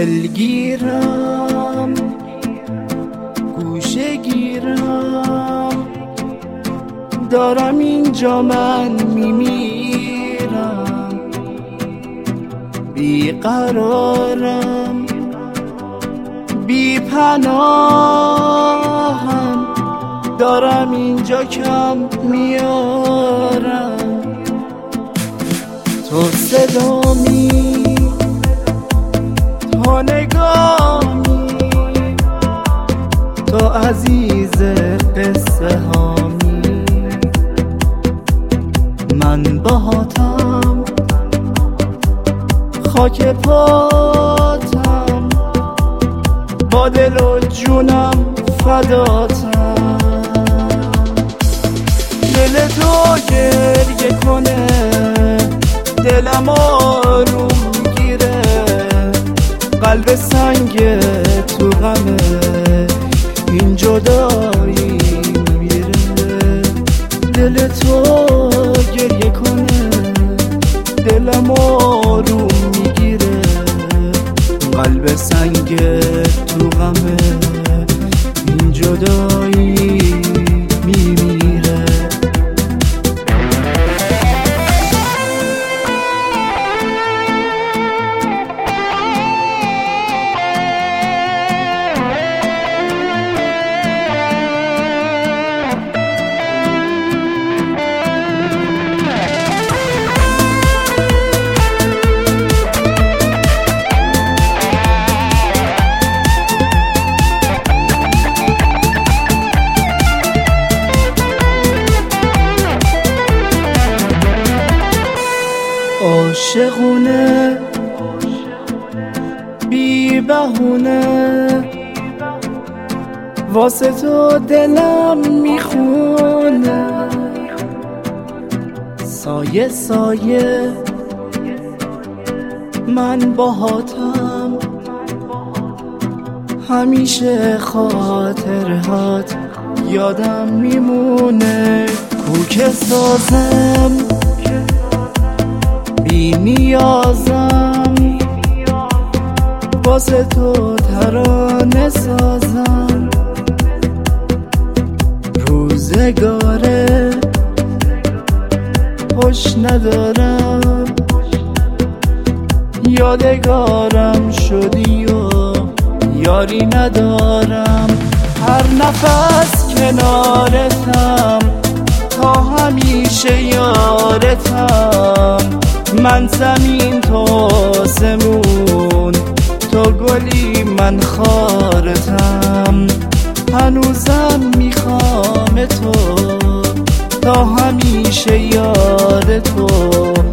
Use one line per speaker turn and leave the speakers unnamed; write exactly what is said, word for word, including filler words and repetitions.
دلگیرم گوشه گیرم، دارم اینجا من میمیرم، بیقرارم بی پناهم، دارم اینجا کم میارم. تو صدامی تو نگامی، تو عزیز قصه هامی، من باهاتم خاک پاتم، با دل و جونم فداتم. دل تو گریه کنه دلم آروم میگیره، قلب سنگ تو غمه این جدایی میمیره. دل تو گریه کنه دلم آروم میگیره، قلب سنگ تو غمه این جدایی میمیره. عاشقونه بی بهونه، واسه تو دلم میخونه. سایه سایه من باهاتم، همیشه خاطرهات یادم میمونه. کوک سازم بی نیازم، واسه تو ترانه سازم. روزگاره خوش ندارم، یادگارم شدی و یاری ندارم. هر نفس کنارتم، تا همیشه یارتم. من زمین تو آسمون، تو گلی من خارتم. هنوزم میخوام تو، تا همیشه یاد تو.